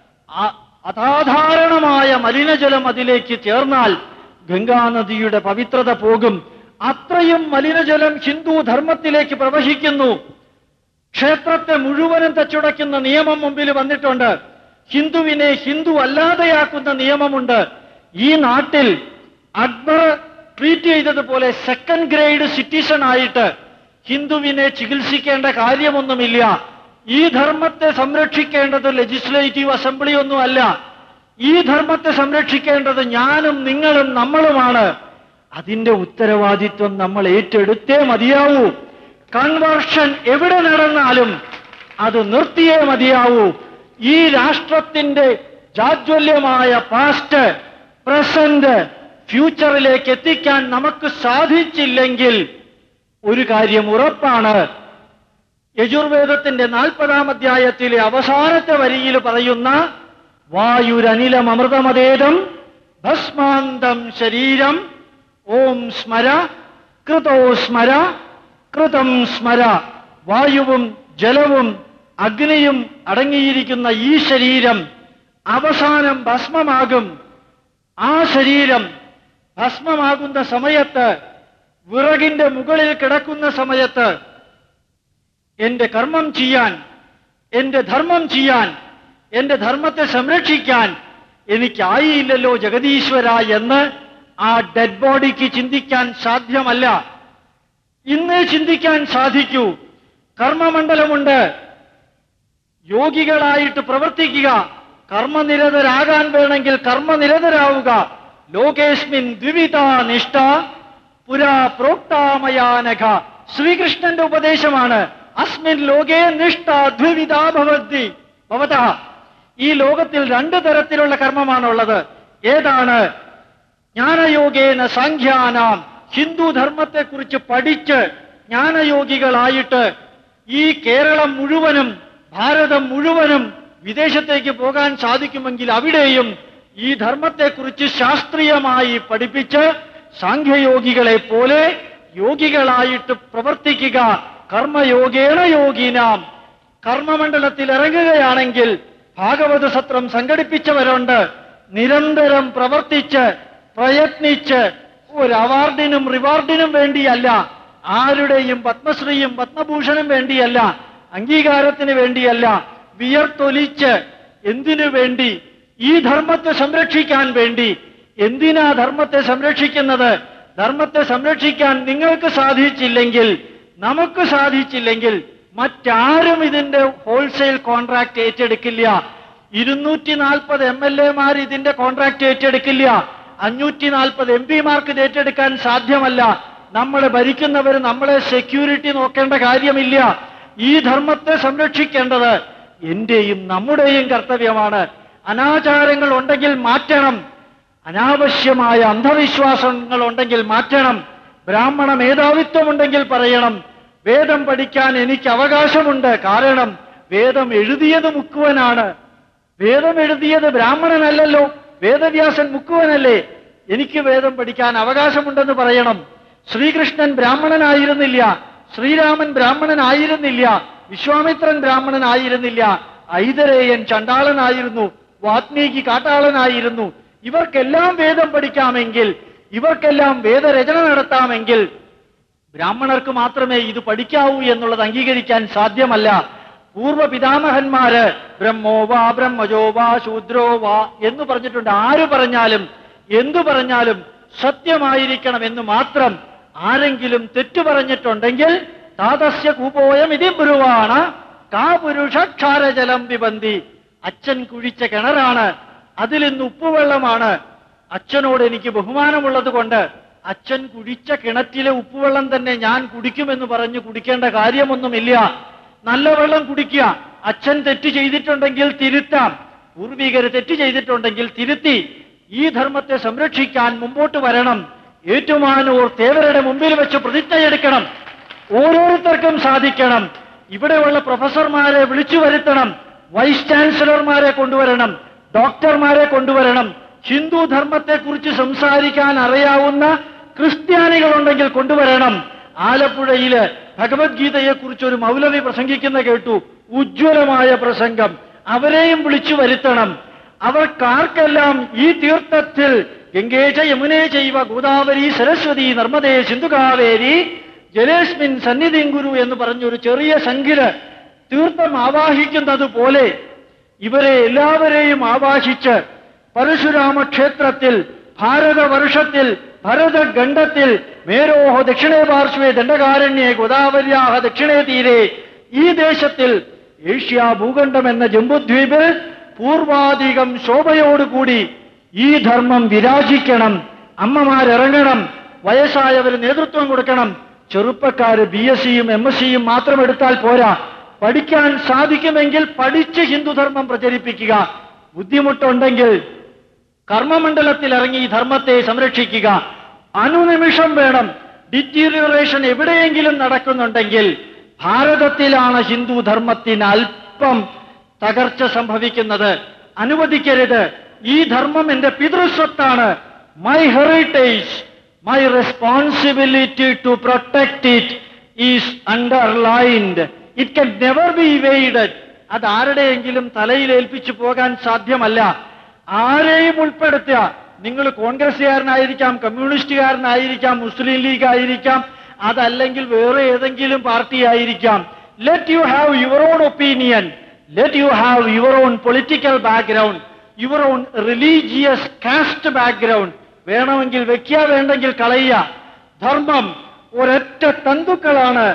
അസാധാരണമായ മലിനജലം അതിലേക്ക് ചേർന്നാൽ ഗംഗാനദിയുടെ പവിത്രത പോകും. അത്രയും മലിനജലം ഹിന്ദു ധർമ്മത്തിലേക്ക് പ്രവഹിക്കുന്നു. ക്ഷേത്രത്തെ മുഴുവനും തച്ചുടയ്ക്കുന്ന നിയമം മുമ്പിൽ വന്നിട്ടുണ്ട്. ഹിന്ദുവിനെ ഹിന്ദു അല്ലാതെയാക്കുന്ന നിയമമുണ്ട്. ഈ നാട്ടിൽ അക്ബർ ട്രീറ്റ് ചെയ്തതുപോലെ സെക്കൻഡ് ഗ്രേഡ് സിറ്റിസൺ ആയിട്ട് ഹിന്ദുവിനെ ചികിത്സിക്കേണ്ട കാര്യമൊന്നുമില്ല. ഈ ധർമ്മത്തെ സംരക്ഷിക്കേണ്ടത് ലെജിസ്ലേറ്റീവ് അസംബ്ലി ഒന്നുമല്ല. ഈ ധർമ്മത്തെ സംരക്ഷിക്കേണ്ടത് ഞാനും നിങ്ങളും നമ്മളുമാണ്. അതിന്റെ ഉത്തരവാദിത്വം നമ്മൾ ഏറ്റെടുത്തേ മതിയാവൂ. കൺവേർഷൻ എവിടെ നടന്നാലും അത് നിർത്തിയേ മതിയാവൂ. ഈ രാഷ്ട്രത്തിന്റെ ജാജ്വല്യമായ പാസ്റ്റ്, പ്രസന്റ്, ഫ്യൂച്ചറിലേക്ക് എത്തിക്കാൻ നമുക്ക് സാധിച്ചില്ലെങ്കിൽ ഒരു കാര്യം ഉറപ്പാണ്. യജുർവേദത്തിന്റെ 40-ാം അധ്യായത്തിലെ അവസാനത്തെ വരിയിൽ പറയുന്ന വായുരനിലമൃതമതേദം ഭസ്മാന്തം ശരീരം ഓം സ്മര കൃതോ സ്മര കൃതം സ്മര. വായുവും ജലവും അഗ്നിയും അടങ്ങിയിരിക്കുന്ന ഈ ശരീരം അവസാനം ഭസ്മമാകും. ആ ശരീരം ഭസ്മമാകുന്ന സമയത്ത്, വിറകിന്റെ മുകളിൽ കിടക്കുന്ന സമയത്ത് എന്റെ കർമ്മം ചെയ്യാൻ, എന്റെ ധർമ്മം ചെയ്യാൻ, എന്റെ ധർമ്മത്തെ സംരക്ഷിക്കാൻ എനിക്കായില്ലല്ലോ ജഗദീശ്വര എന്ന് ആ ഡെഡ് ബോഡിക്ക് ചിന്തിക്കാൻ സാധ്യമല്ല. ഇന്ന് ചിന്തിക്കാൻ സാധിക്കൂ. കർമ്മമണ്ഡലമുണ്ട്. യോഗികളായിട്ട് പ്രവർത്തിക്കുക. കർമ്മനിരതരാകാൻ വേണമെങ്കിൽ കർമ്മനിരതരാവുക. ലോകേസ്മിൻ ദ്വിവിധ നിഷ്ഠ പുരാ പ്രോക്താമയാനഘ. ശ്രീകൃഷ്ണന്റെ ഉപദേശമാണ്. അസ്മിൻ ലോകേ നിഷ്ഠ ദ്വിവിധ ഭവതഃ. ഈ ലോകത്തിൽ 2 തരത്തിലുള്ള കർമ്മമാണുള്ളത്. ഏതാണ്? ജ്ഞാനയോഗേന സാഖ്യാനാം. ഹിന്ദു ധർമ്മത്തെക്കുറിച്ച് പഠിച്ച് ജ്ഞാനയോഗികളായിട്ട് ഈ കേരളം മുഴുവനും ഭാരതം മുഴുവനും വിദേശത്തേക്ക് പോകാൻ സാധിക്കുമെങ്കിൽ അവിടെയും ഈ ധർമ്മത്തെക്കുറിച്ച് ശാസ്ത്രീയമായി പഠിപ്പിച്ച് സാഖ്യയോഗികളെ പോലെ യോഗികളായിട്ട് പ്രവർത്തിക്കുക. കർമ്മയോഗേണ യോഗിനാം. കർമ്മമണ്ഡലത്തിൽ ഇറങ്ങുകയാണെങ്കിൽ ഭാഗവത സത്രം സംഘടിപ്പിച്ചവരുണ്ട്. നിരന്തരം പ്രവർത്തിച്ച് പ്രയത്നിച്ച് ഒരു അവാർഡിനും റിവാർഡിനും വേണ്ടിയല്ല, ആരുടെയും പത്മശ്രീയും പത്മഭൂഷണും വേണ്ടിയല്ല, അംഗീകാരത്തിന് വേണ്ടിയല്ല, വിയർത്തൊലിച്ച് എന്തിനു വേണ്ടി? ഈ ധർമ്മത്തെ സംരക്ഷിക്കാൻ വേണ്ടി. എന്തിനാ ധർമ്മത്തെ സംരക്ഷിക്കുന്നത്? ധർമ്മത്തെ സംരക്ഷിക്കാൻ നിങ്ങൾക്ക് സാധിച്ചില്ലെങ്കിൽ, നമുക്ക് സാധിച്ചില്ലെങ്കിൽ മറ്റാരും ഇതിന്റെ ഹോൾസെയിൽ കോൺട്രാക്ട് ഏറ്റെടുക്കില്ല. 240 MLA ഇതിന്റെ കോൺട്രാക്ട് ഏറ്റെടുക്കില്ല. 540 MP ഇത് ഏറ്റെടുക്കാൻ സാധ്യമല്ല. നമ്മൾ ഭരിക്കുന്നവർ നമ്മളെ സെക്യൂരിറ്റി നോക്കേണ്ട കാര്യമില്ല. ഈ ധർമ്മത്തെ സംരക്ഷിക്കേണ്ടത് എന്റെയും നമ്മുടെയും കർത്തവ്യമാണ്. അനാചാരങ്ങൾ ഉണ്ടെങ്കിൽ മാറ്റണം. അനാവശ്യമായ അന്ധവിശ്വാസങ്ങൾ ഉണ്ടെങ്കിൽ മാറ്റണം. ബ്രാഹ്മണ മേധാവിത്വമുണ്ടെങ്കിൽ പറയണം. വേദം പഠിക്കാൻ എനിക്ക് അവകാശമുണ്ട്. കാരണം വേദം എഴുതിയത് മുക്കുവനാണ്. വേദം എഴുതിയത് ബ്രാഹ്മണനല്ലല്ലോ, വേദവ്യാസൻ മുക്കുവനല്ലേ. എനിക്ക് വേദം പഠിക്കാൻ അവകാശമുണ്ടെന്ന് പറയണം. ശ്രീകൃഷ്ണൻ ബ്രാഹ്മണനായിരുന്നില്ല, ശ്രീരാമൻ ബ്രാഹ്മണനായിരുന്നില്ല, വിശ്വാമിത്രൻ ബ്രാഹ്മണനായിരുന്നില്ല, ഐതരേയൻ ചണ്ടാളനായിരുന്നു, വാത്മീകി കാട്ടാളനായിരുന്നു. ഇവർക്കെല്ലാം വേദം പഠിക്കാമെങ്കിൽ, ഇവർക്കെല്ലാം വേദരചന നടത്താമെങ്കിൽ ബ്രാഹ്മണർക്ക് മാത്രമേ ഇത് പഠിക്കാവൂ എന്നുള്ളത് അംഗീകരിക്കാൻ സാധ്യമല്ല. പൂർവ്വ പിതാമഹന്മാര് ബ്രഹ്മോ വാ ബ്രഹ്മജോ വാ ശൂദ്രോ വാ എന്ന് പറഞ്ഞിട്ടുണ്ട്. ആര് പറഞ്ഞാലും എന്തു പറഞ്ഞാലും സത്യമായിരിക്കണമെന്ന് മാത്രം ആരെങ്കിലും തെറ്റു പറഞ്ഞിട്ടുണ്ടെങ്കിൽ താതസ്യ കൂപോയം ഇതി ബ്രുവാണ് കാ പുരുഷക്ഷാരജലം പിബന്തി. അച്ഛൻ കുഴിച്ച കിണറാണ്, അതിലിന്ന് ഉപ്പുവെള്ളമാണ്. അച്ഛനോട് എനിക്ക് ബഹുമാനമുള്ളത് കൊണ്ട് അച്ഛൻ കുടിച്ച കിണറ്റിലെ ഉപ്പുവെള്ളം തന്നെ ഞാൻ കുടിക്കുമെന്ന് പറഞ്ഞ് കുടിക്കേണ്ട കാര്യമൊന്നുമില്ല. നല്ല വെള്ളം കുടിക്കുക. അച്ഛൻ തെറ്റ് ചെയ്തിട്ടുണ്ടെങ്കിൽ തിരുത്താം, പൂർവികർ തെറ്റ് ചെയ്തിട്ടുണ്ടെങ്കിൽ തിരുത്തി ഈ ധർമ്മത്തെ സംരക്ഷിക്കാൻ മുമ്പോട്ട് വരണം. ഏറ്റുമാനൂർ തേവരുടെ മുമ്പിൽ വെച്ച് പ്രതിജ്ഞയെടുക്കണം. ഓരോരുത്തർക്കും സാധിക്കണം. ഇവിടെയുള്ള പ്രൊഫസർമാരെ വിളിച്ചു വരുത്തണം, വൈസ് ചാൻസലർമാരെ കൊണ്ടുവരണം, ഡോക്ടർമാരെ കൊണ്ടുവരണം, ഹിന്ദു ധർമ്മത്തെക്കുറിച്ച് സംസാരിക്കാൻ അറിയാവുന്ന ക്രിസ്ത്യാനികളുണ്ടെങ്കിൽ കൊണ്ടുവരണം. ആലപ്പുഴയില് ഭഗവത്ഗീതയെക്കുറിച്ച് ഒരു മൗലവി പ്രസംഗിക്കുന്ന കേട്ടു, ഉജ്ജ്വലമായ പ്രസംഗം. അവരെയും വിളിച്ചു വരുത്തണം. അവർക്കാർക്കെല്ലാം ഈ തീർത്ഥത്തിൽ ഗംഗേച യമുനേ ചൈവ ഗോദാവരി സരസ്വതി നർമ്മദേ സിന്ധു കാവേരി ജലേസ്മിൻ സന്നിധിം ഗുരു എന്ന് പറഞ്ഞൊരു ചെറിയ സംഖ്യര് തീർത്ഥം ആവാഹിക്കുന്നത് പോലെ ഇവരെ എല്ലാവരെയും ആവാഹിച്ച് പരശുരാമ ക്ഷേത്രത്തിൽ ഭാരതവർഷത്തിൽ ഭരതഖണ്ഡത്തിൽ മേരോഹ ദക്ഷിണേ പാർശ്വേ ദണ്ഡകാരണ്യേ ഗോദാവര്യാഹ ദക്ഷിണേ തീരെ ഈ ദേശത്തിൽ ഏഷ്യ ഭൂഖണ്ഡം എന്ന ജംബുദ്വീപിൽ പൂർവാധികം ശോഭയോടുകൂടി ഈ ധർമ്മം വിരാജിക്കണം. അമ്മമാരിറങ്ങണം, വയസ്സായവർ നേതൃത്വം കൊടുക്കണം. ചെറുപ്പക്കാര് BSc-യും MSc-യും മാത്രം എടുത്താൽ പോരാ, പഠിക്കാൻ സാധിക്കുമെങ്കിൽ പഠിച്ച് ഹിന്ദുധർമ്മം പ്രചരിപ്പിക്കുക. ബുദ്ധിമുട്ടുണ്ടെങ്കിൽ കർമ്മമണ്ഡലത്തിൽ ഇറങ്ങി ഈ ധർമ്മത്തെ സംരക്ഷിക്കുക. അനുനിമിഷം വേണം. ഡിറ്റീരിയറേഷൻ എവിടെയെങ്കിലും നടക്കുന്നുണ്ടെങ്കിൽ ഭാരതത്തിലാണ് ഹിന്ദു ധർമ്മത്തിന് അല്പം തകർച്ച സംഭവിക്കുന്നത്. അനുവദിക്കരുത്. ഈ ധർമ്മം എന്റെ പിതൃസ്വത്താണ്. My heritage, my responsibility to protect it is underlined. It can never be evaded. അത് ആരുടെയെങ്കിലും തലയിൽ ഏൽപ്പിച്ചു പോകാൻ സാധ്യമല്ല. ആരെയും ഉൾപ്പെടുത്തുക. നിങ്ങൾ കോൺഗ്രസ്സുകാരനായിരിക്കാം, കമ്മ്യൂണിസ്റ്റുകാരനായിരിക്കാം, മുസ്ലിം ലീഗ് ആയിരിക്കാം, അതല്ലെങ്കിൽ വേറെ ഏതെങ്കിലും പാർട്ടി ആയിരിക്കാം. Let you have your own opinion, let you have your own political background, your own religious caste background. വേണമെങ്കിൽ വെക്കുക, വേണ്ടെങ്കിൽ കളയുക. ധർമ്മം ഒരൊറ്റ തന്തുക്കളാണ്.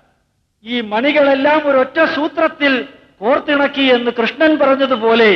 ഈ മണികളെല്ലാം ഒരൊറ്റ സൂത്രത്തിൽ കോർത്തിണക്കി എന്ന് കൃഷ്ണൻ പറഞ്ഞതുപോലെ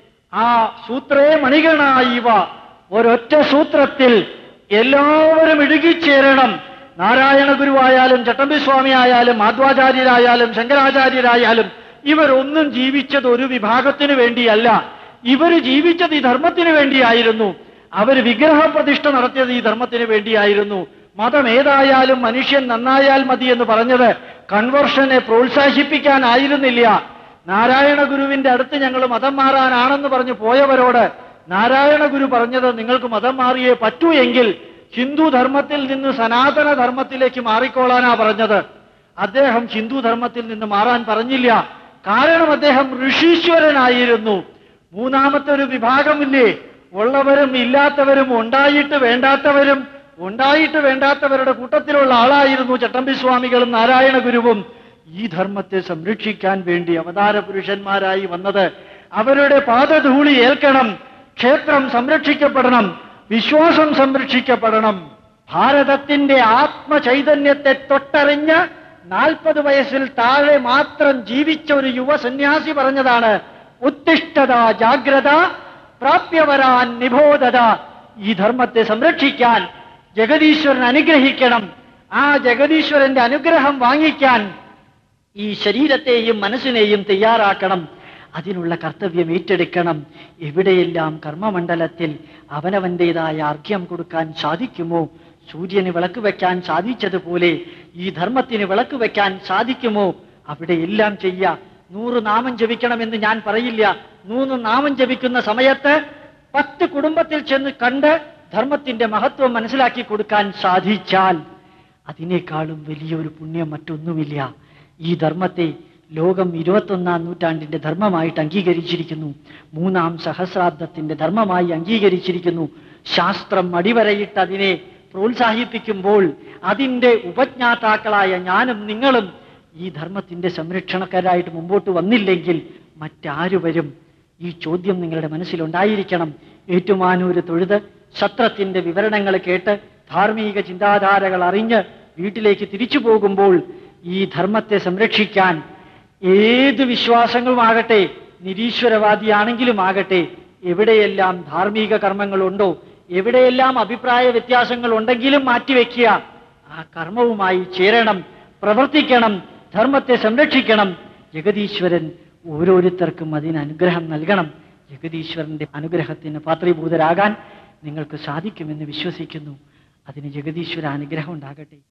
ആ സൂത്രേ മണികളായിവ, ഒരൊറ്റ സൂത്രത്തിൽ എല്ലാവരും ഇഴുകിച്ചേരണം. നാരായണ ഗുരുവായാലും ചട്ടമ്പിസ്വാമി ആയാലും മാധ്വാചാര്യരായാലും ശങ്കരാചാര്യരായാലും ഇവരൊന്നും ജീവിച്ചത് ഒരു വിഭാഗത്തിന് വേണ്ടിയല്ല. ഇവർ ജീവിച്ചത് ഈ ധർമ്മത്തിന് വേണ്ടിയായിരുന്നു. അവർ വിഗ്രഹപ്രതിഷ്ഠ നടത്തിയത് ഈ ധർമ്മത്തിന് വേണ്ടിയായിരുന്നു. മതം ഏതായാലും മനുഷ്യൻ നന്നായാൽ മതി എന്ന് പറഞ്ഞത് കൺവേർഷനെ പ്രോത്സാഹിപ്പിക്കാനായിരുന്നില്ല. നാരായണ ഗുരുവിന്റെ അടുത്ത് ഞങ്ങൾ മതം മാറാനാണെന്ന് പറഞ്ഞു പോയവരോട് നാരായണ ഗുരു പറഞ്ഞത് നിങ്ങൾക്ക് മതം മാറിയേ പറ്റൂ എങ്കിൽ ഹിന്ദു ധർമ്മത്തിൽ നിന്ന് സനാതന ധർമ്മത്തിലേക്ക് മാറിക്കോളാനാ പറഞ്ഞത്. അദ്ദേഹം ഹിന്ദു ധർമ്മത്തിൽ നിന്ന് മാറാൻ പറഞ്ഞില്ല. കാരണം അദ്ദേഹം ഋഷീശ്വരനായിരുന്നു. മൂന്നാമത്തെ ഒരു വിഭാഗമില്ലേ, ഉള്ളവരും ഇല്ലാത്തവരും ഉണ്ടായിട്ട് വേണ്ടാത്തവരും. ഉണ്ടായിട്ട് വേണ്ടാത്തവരുടെ കൂട്ടത്തിലുള്ള ആളായിരുന്നു ചട്ടമ്പിസ്വാമികളും നാരായണ ഗുരുവും. ഈ ധർമ്മത്തെ സംരക്ഷിക്കാൻ വേണ്ടി അവതാര പുരുഷന്മാരായി വന്നത്. അവരുടെ പാദധൂളി ഏൽക്കണം. ക്ഷേത്രം സംരക്ഷിക്കപ്പെടണം, വിശ്വാസം സംരക്ഷിക്കപ്പെടണം. ഭാരതത്തിന്റെ ആത്മചൈതന്യത്തെ തൊട്ടറിഞ്ഞ് 40 വയസ്സിൽ താഴെ മാത്രം ജീവിച്ച ഒരു യുവ സന്യാസി പറഞ്ഞതാണ്, ഉത്തിഷ്ഠത ജാഗ്രത പ്രാപ്യവരാൻ നിബോധത. ഈ ധർമ്മത്തെ സംരക്ഷിക്കാൻ ജഗദീശ്വരൻ അനുഗ്രഹിക്കണം. ആ ജഗദീശ്വരന്റെ അനുഗ്രഹം വാങ്ങിക്കാൻ ഈ ശരീരത്തെയും മനസ്സിനെയും തയ്യാറാക്കണം. അതിനുള്ള കർത്തവ്യം ഏറ്റെടുക്കണം. എവിടെയെല്ലാം കർമ്മമണ്ഡലത്തിൽ അവനവന്റേതായ അർഘ്യം കൊടുക്കാൻ സാധിക്കുമോ, സൂര്യന് വിളക്ക് വെക്കാൻ സാധിച്ചതുപോലെ ഈ ധർമ്മത്തിന് വിളക്ക് വെക്കാൻ സാധിക്കുമോ അവിടെയെല്ലാം ചെയ്യുക. 100 നാമം ജപിക്കണമെന്ന് ഞാൻ പറയില്ല. 100 നാമം ജപിക്കുന്ന സമയത്ത് 10 കുടുംബത്തിൽ ചെന്ന് കണ്ട് ധർമ്മത്തിന്റെ മഹത്വം മനസ്സിലാക്കി കൊടുക്കാൻ സാധിച്ചാൽ അതിനേക്കാളും വലിയൊരു പുണ്യം മറ്റൊന്നുമില്ല. ഈ ധർമ്മത്തെ ലോകം 21ാം നൂറ്റാണ്ടിന്റെ ധർമ്മമായിട്ട് അംഗീകരിച്ചിരിക്കുന്നു. 3ാം സഹസ്രാബ്ദത്തിന്റെ ധർമ്മമായി അംഗീകരിച്ചിരിക്കുന്നു. ശാസ്ത്രം അടിവരയിട്ട് അതിനെ പ്രോത്സാഹിപ്പിക്കുമ്പോൾ അതിന്റെ ഉപജ്ഞാതാക്കളായ ഞാനും നിങ്ങളും ഈ ധർമ്മത്തിന്റെ സംരക്ഷണക്കാരായിട്ട് മുമ്പോട്ട് വന്നില്ലെങ്കിൽ മറ്റാരു വരും? ഈ ചോദ്യം നിങ്ങളുടെ മനസ്സിലുണ്ടായിരിക്കണം. ഏറ്റുമാനൂര് തൊഴുത് സത്രത്തിന്റെ വിവരണങ്ങൾ കേട്ട് ധാർമ്മിക ചിന്താധാരകൾ അറിഞ്ഞ് വീട്ടിലേക്ക് തിരിച്ചു പോകുമ്പോൾ ഈ ധർമ്മത്തെ സംരക്ഷിക്കാൻ ഏത് വിശ്വാസങ്ങളുമാകട്ടെ, നിരീശ്വരവാദിയാണെങ്കിലും ആകട്ടെ, എവിടെയെല്ലാം ധാർമ്മിക കർമ്മങ്ങളുണ്ടോ, എവിടെയെല്ലാം അഭിപ്രായ വ്യത്യാസങ്ങൾ ഉണ്ടെങ്കിലും മാറ്റിവെക്കുക, ആ കർമ്മവുമായി ചേരണം, പ്രവർത്തിക്കണം, ധർമ്മത്തെ സംരക്ഷിക്കണം. ജഗതീശ്വരൻ ഓരോരുത്തർക്കും അതിന് അനുഗ്രഹം നൽകണം. ജഗതീശ്വരന്റെ അനുഗ്രഹത്തിന് പാത്രീഭൂതരാകാൻ നിങ്ങൾക്ക് സാധിക്കുമെന്ന് വിശ്വസിക്കുന്നു. അതിന് ജഗതീശ്വര അനുഗ്രഹം ഉണ്ടാകട്ടെ.